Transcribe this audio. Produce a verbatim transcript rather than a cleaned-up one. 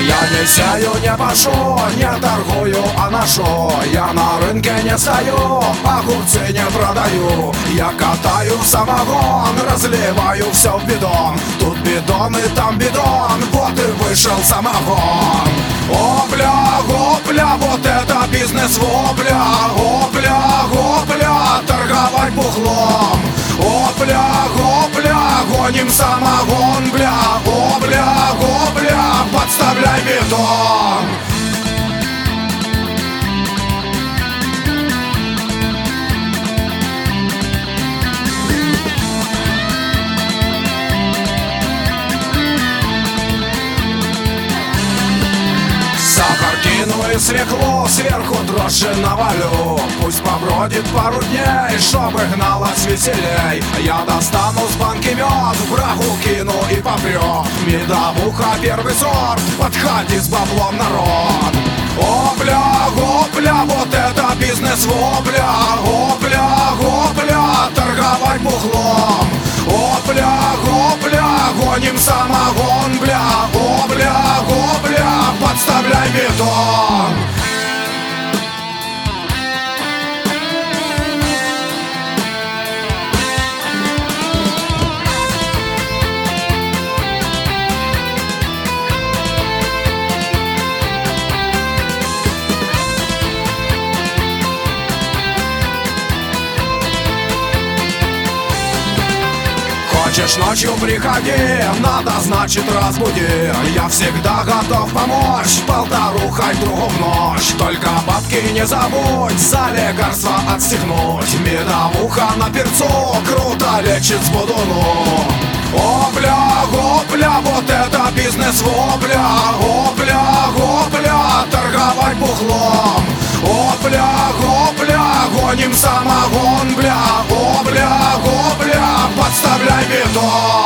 Я не сею, не пашу, не торгую, а ношу. Я на рынке не стою, огурцы не продаю. Я катаю самогон, разливаю все в бидон. Тут бидон и там бидон, вот и вышел самогон. Опля, опля, вот это бизнес вопля. Опля, опля, торговать бухлом. Опля, опля, гоним самогон, бля. Опля, опля, подставляй бетон. Сахар кину и свеклу, сверху дрожжи навалю. Пусть побродит пару дней, чтобы гналось веселей. Я достану с банки мед, врагу кину и попрет. Медовуха первый сорт, подходи с баблом, народ. Опля, опля, вот это бизнес вопля. Опля, опля, торговать бухлом. Опля, опля, гоним самогон, бля. Опля, опля, подставляй бетон. Хочешь ночью приходи, надо, значит, разбуди. Я всегда готов помочь, полторухой другу в ночь. Только бабки не забудь, за лекарство отстегнуть. Медовуха на перцу, круто лечит с будуну. Опля, опля, вот это бизнес вопля. Опля, опля, торговать бухлом. Опля, опля, гоним самогон, бля. Опля, опля, подставляй бетон.